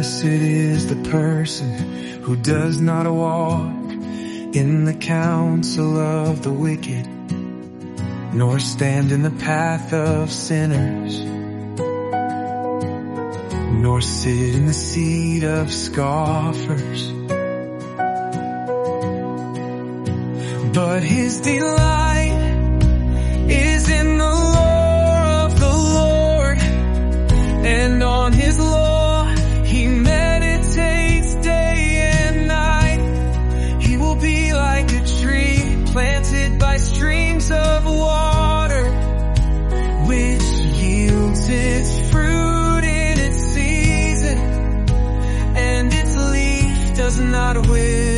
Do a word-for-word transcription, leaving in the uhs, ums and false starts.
Blessed is the person who does not walk in the counsel of the wicked, nor stand in the path of sinners, nor sit in the seat of scoffers. But his delight is in the law of the Lord, and on his law he meditates day and night. He will be like a tree planted by streams of water, which yields its fruit in its season, and its leaf does not wither.